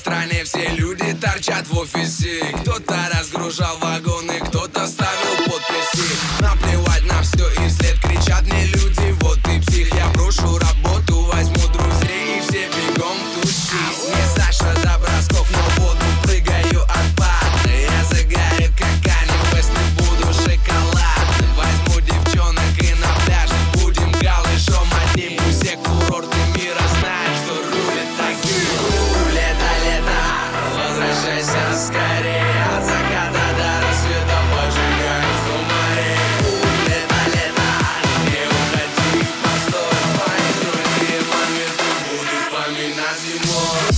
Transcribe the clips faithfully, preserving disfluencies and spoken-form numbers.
стране все люди торчат в офисе. Кто-то разгружал вагоны, кто-то ставил подписи. Наплевать на все и вслед кричат мне люди: вот ты псих. Я брошу работу, возьму друзей и все бегом тусить. Не Саша Доброскок, но в воду прыгаю от паты. Я загорит как Канье Уэст и буду шоколадным. Возьму девчонок и на пляже будем голышом одним. Пусть все курорты мира знают, что рулит такие. Лето, лето, возвращайся скорее. От заката до рассвета пожигаем сто морей. Лето, лето, не уходи, постой. Твои другие моменты буду вспоминать зимой.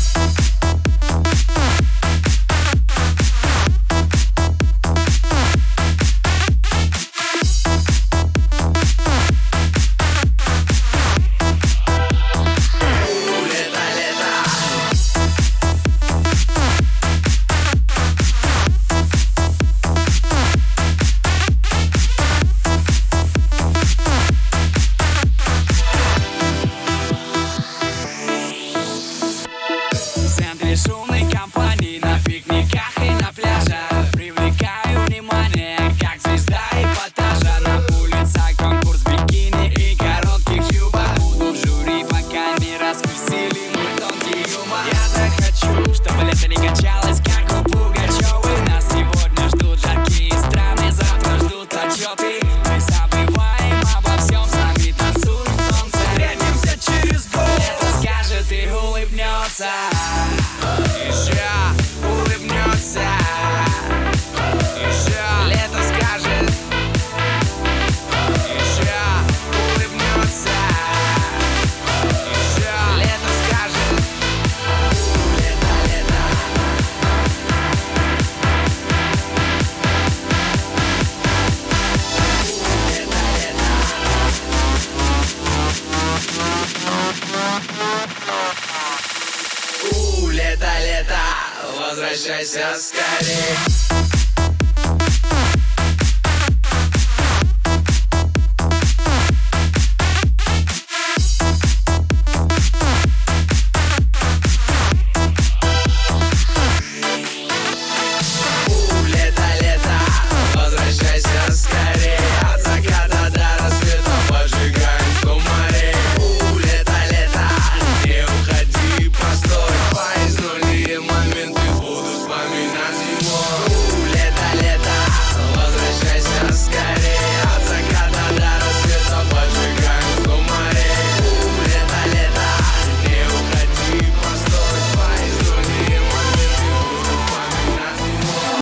Шумной компании на пикниках и на пляжах привлекаю внимание, как звезда эпатажа. На улицах конкурс бикини и коротких юбок. Буду в жюри, пока не раскусили мой тонкий юмор. Я так хочу, чтобы лето не качалось, как у Пугачевой. Нас сегодня ждут жаркие страны, завтра ждут отчеты. Мы забываем обо всем, с нами танцует солнце. Встретимся через год, лето скажет и улыбнется. Еще улыбнется. Еще лето скажет. Еще улыбнется. Еще лето скажет. Лето, лето. У, лето, лето, возвращайся скорей. Моменты